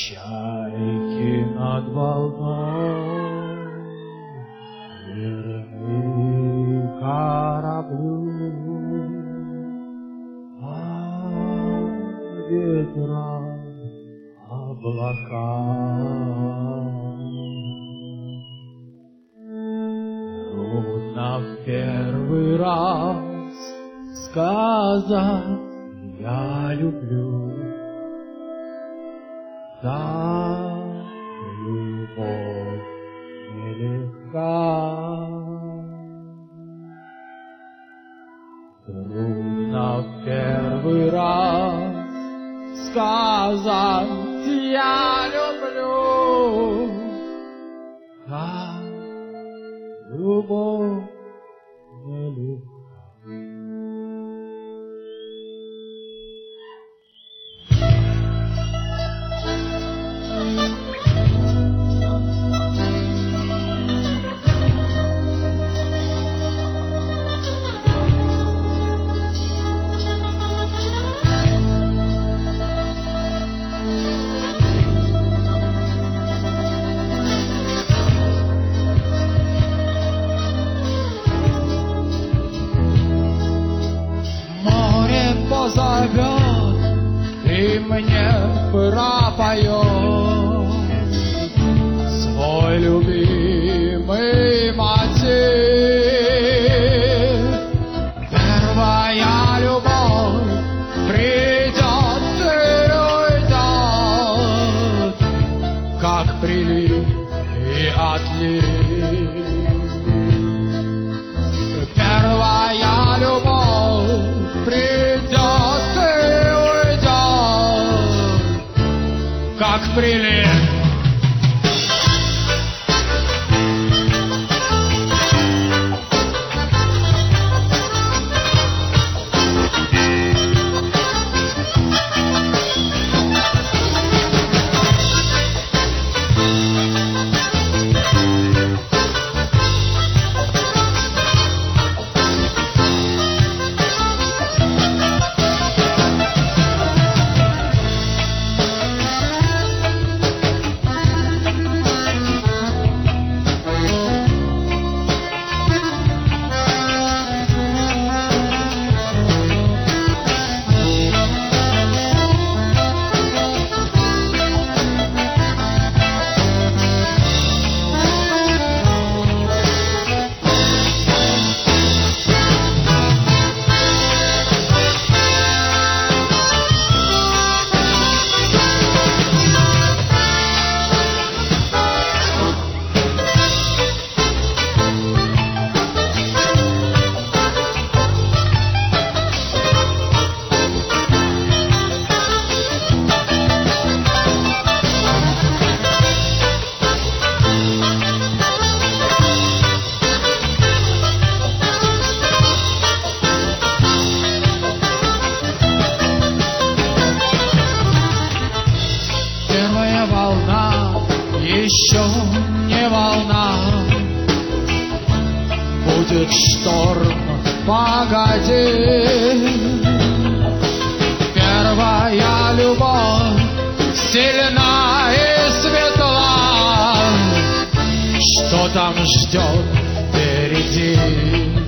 Чайки над волной, верны кораблю, а ветра облака. Трудно в первый раз сказать «я люблю». Так любовь нелегка. Трудно в первый раз сказать «я люблю». Так любовь нелегка. Позовет и мне пропоет свой любимый мотив. Первая любовь придет и уйдет, как прилив и отлив. Первая любовь придет и уйдет, как прилив. Еще не волна, будет шторм, погоди. Первая любовь сильна и светла, что там ждет впереди.